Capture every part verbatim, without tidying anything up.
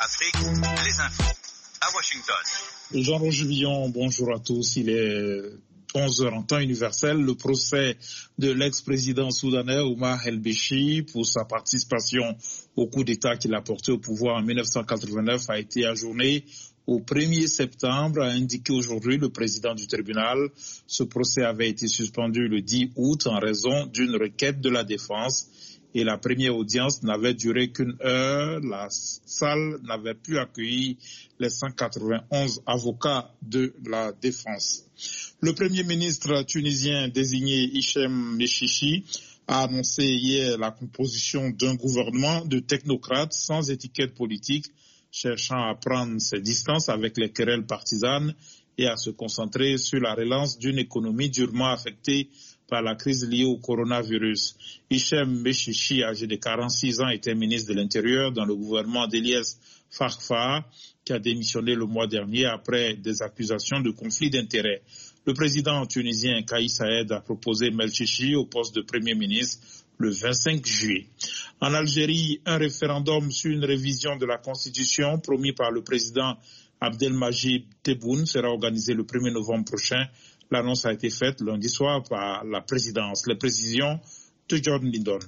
Afrique, les infos à Washington. Jean-Roger Villon, bonjour à tous. Il est onze heures en temps universel. Le procès de l'ex-président soudanais Omar El-Béchir pour sa participation au coup d'État qu'il a porté au pouvoir en mille neuf cent quatre-vingt-neuf a été ajourné au premier septembre, a indiqué aujourd'hui le président du tribunal. Ce procès avait été suspendu le dix août en raison d'une requête de la défense. Et la première audience n'avait duré qu'une heure. La salle n'avait pu accueillir les cent quatre-vingt-onze avocats de la défense. Le premier ministre tunisien désigné Hichem Mechichi a annoncé hier la composition d'un gouvernement de technocrates sans étiquette politique, cherchant à prendre ses distances avec les querelles partisanes et à se concentrer sur la relance d'une économie durement affectée par la crise liée au coronavirus. Hichem Mechichi, âgé de quarante-six ans, était ministre de l'Intérieur dans le gouvernement d'Eliès Farfar, qui a démissionné le mois dernier après des accusations de conflit d'intérêts. Le président tunisien Kais Saied a proposé Mechichi au poste de Premier ministre le vingt-cinq juillet. En Algérie, un référendum sur une révision de la Constitution promis par le président Abdelmadjid Tebboune sera organisé le premier novembre prochain. L'annonce a été faite lundi soir par la présidence. Les précisions de John Lindon.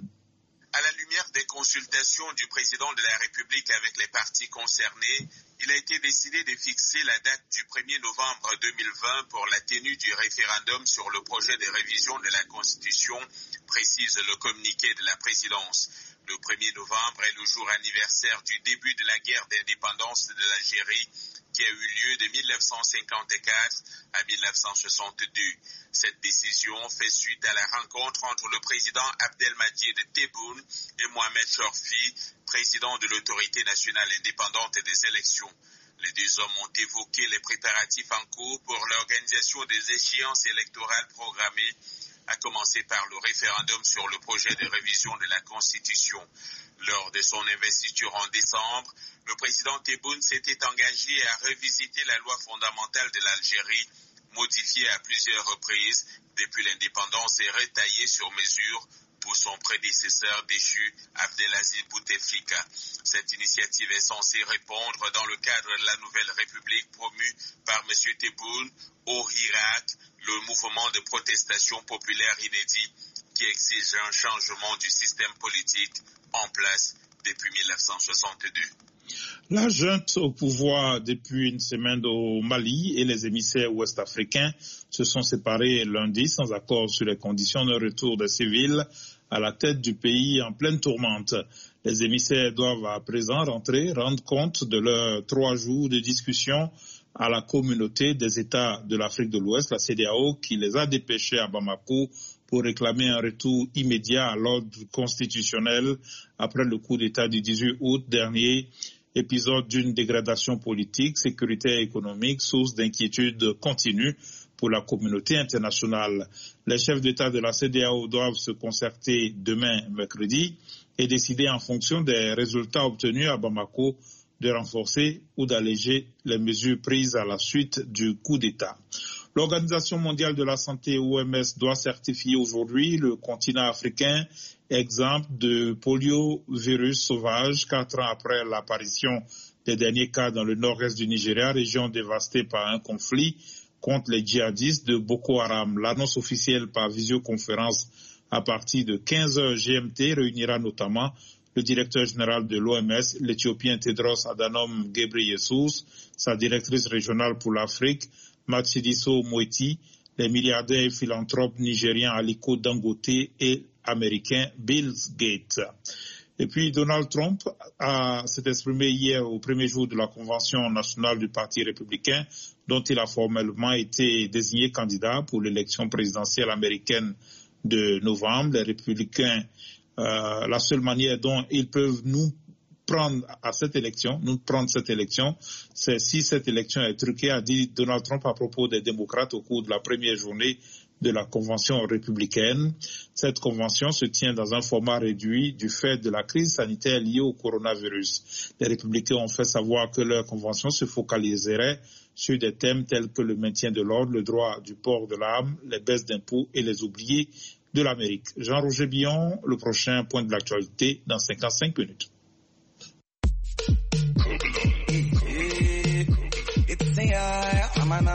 À la lumière des consultations du président de la République avec les partis concernés, il a été décidé de fixer la date du premier novembre deux mille vingt pour la tenue du référendum sur le projet de révision de la Constitution, précise le communiqué de la présidence. Le premier novembre est le jour anniversaire du début de la guerre d'indépendance de l'Algérie, qui a eu lieu de mille neuf cent cinquante-quatre à mille neuf cent soixante-deux. Cette décision fait suite à la rencontre entre le président Abdelmadjid Tebboune et Mohamed Chorfi, président de l'autorité nationale indépendante des élections. Les deux hommes ont évoqué les préparatifs en cours pour l'organisation des échéances électorales programmées, à commencer par le référendum sur le projet de révision de la Constitution. Lors de son investiture en décembre, le président Tebboune s'était engagé à revisiter la loi fondamentale de l'Algérie, modifiée à plusieurs reprises depuis l'indépendance et retaillée sur mesure pour son prédécesseur déchu, Abdelaziz Bouteflika. Cette initiative est censée répondre dans le cadre de la nouvelle République promue par M. Tebboune au Hirak, le mouvement de protestation populaire inédit qui exige un changement du système politique en place depuis mille neuf cent soixante-deux. La junte au pouvoir depuis une semaine au Mali et les émissaires ouest-africains se sont séparés lundi sans accord sur les conditions de retour des civils à la tête du pays en pleine tourmente. Les émissaires doivent à présent rentrer, rendre compte de leurs trois jours de discussion à la communauté des États de l'Afrique de l'Ouest, la C E D E A O, qui les a dépêchés à Bamako pour réclamer un retour immédiat à l'ordre constitutionnel après le coup d'État du dix-huit août dernier, épisode d'une dégradation politique, sécuritaire et économique, source d'inquiétude continue pour la communauté internationale. Les chefs d'État de la C E D E A O doivent se concerter demain, mercredi, et décider en fonction des résultats obtenus à Bamako de renforcer ou d'alléger les mesures prises à la suite du coup d'État. L'Organisation mondiale de la santé, O M S, doit certifier aujourd'hui le continent africain exempt de poliovirus sauvage, quatre ans après l'apparition des derniers cas dans le nord-est du Nigeria, région dévastée par un conflit contre les djihadistes de Boko Haram. L'annonce officielle par visioconférence à partir de quinze heures G M T réunira notamment le directeur général de l'O M S, l'Éthiopien Tedros Adhanom Ghebreyesus, sa directrice régionale pour l'Afrique, Matshidiso Moeti, les milliardaires et philanthropes nigériens Aliko Dangote et américain Bill Gates. Et puis Donald Trump a, s'est exprimé hier au premier jour de la convention nationale du Parti républicain, dont il a formellement été désigné candidat pour l'élection présidentielle américaine de novembre. Les républicains, euh, la seule manière dont ils peuvent nous prendre à cette élection, nous prendre cette élection, c'est si cette élection est truquée, a dit Donald Trump à propos des démocrates au cours de la première journée de la convention républicaine. Cette convention se tient dans un format réduit du fait de la crise sanitaire liée au coronavirus. Les républicains ont fait savoir que leur convention se focaliserait sur des thèmes tels que le maintien de l'ordre, le droit du port de l'arme, les baisses d'impôts et les oubliés de l'Amérique. Jean-Roger Billon, le prochain point de l'actualité dans cinquante-cinq minutes.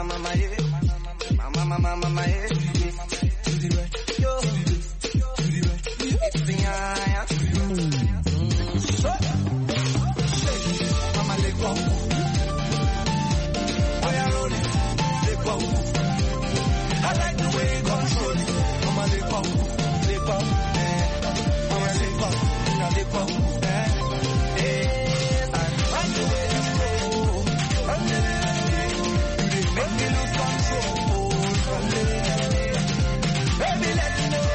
mama, yeah. Mama, mama, mama, yeah. To the right, yo. To the right, it's the eye. Mama, let go. Why are you let go? I like the way you control it. Mama, let go. Let go. Mama, let go. Let go. Make me lose control. Baby, let me know.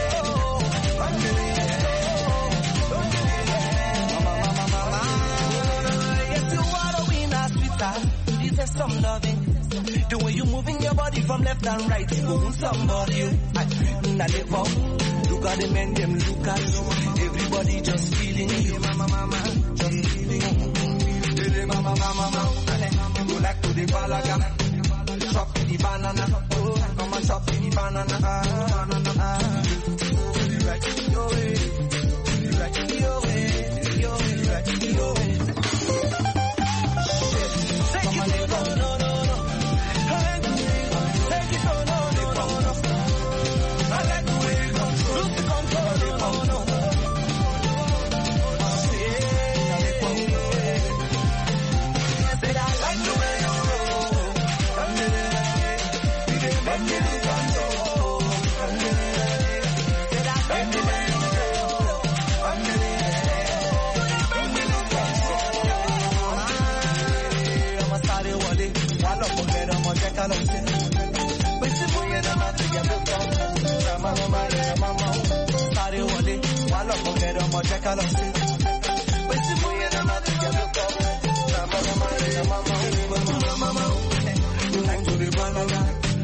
Mama, mama, mama. Yes, you are the winner, sweetheart. You deserve some loving. The way you moving your body from left and right, you own somebody. Now they pop. Look at the men, them look at you. Everybody just feeling you. Mama, mama, just feeling you. Mama, mama, mama. You go like to the balaga. Chop the banana, oh, come and chop the banana, ah, banana, ah. To the right, your way, to the right, your way, your way, right, your way. Take it, no, no, no, no. Take it, no, no, no, no. I like the way you control, lose the control, no, no, no. Said I like the way you roll. Make me lose control. Said I like the way you roll. Make me lose control. I'm a sorry wally. While I'm okay, I'm a check out of it. But you put me in the mouth to get the phone. Mama, mama, mama. Sorry wally. While I'm okay, I'm a check out of it. But you put me in the mouth to get the phone. Mama, mama, mama, mama. Like to the banana.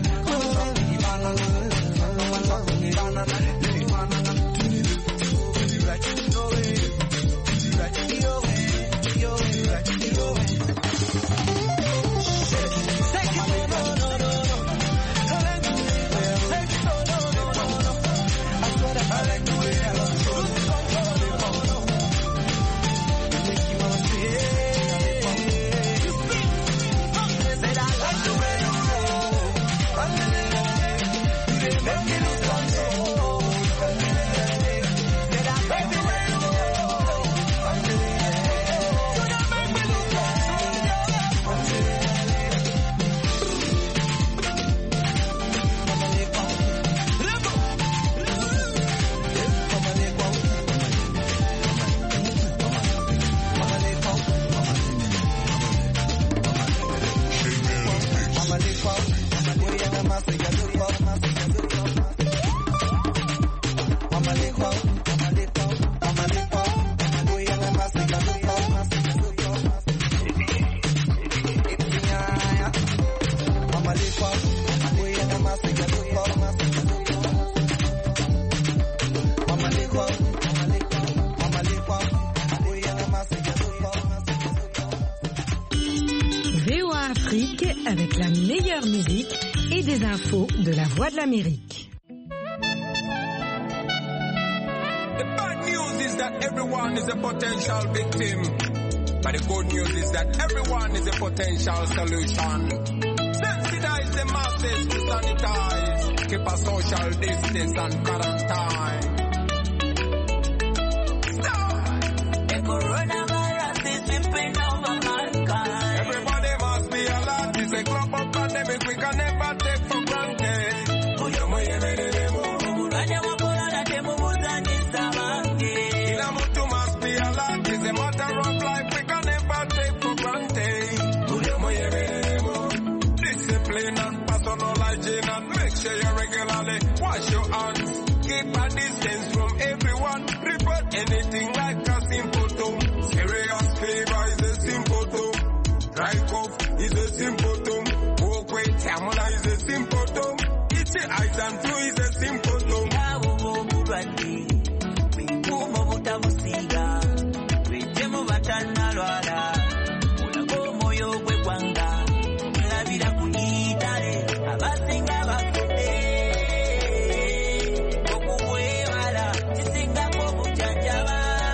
Avec la meilleure musique et des infos de la Voix de l'Amérique. The bad news is that everyone is a potential victim. But the good news is that everyone is a potential solution. Sensitize the masses to sanitize. Keep a social distance and quarantine. Stop! The coronavirus is sweeping over mankind. Everybody must be alert. It's a global pandemic we can never take for granted. Kila mtu must be alert. It's a matter of life we can never take for granted. Discipline and personal hygiene, and make sure you regularly wash your hands. Keep a distance from everyone. Report anything like a symptom. Serious fever is a symptom. Dry cough is a symptom. Walkway, stamina is a symptom. Itchy eyes and flu is a symptom.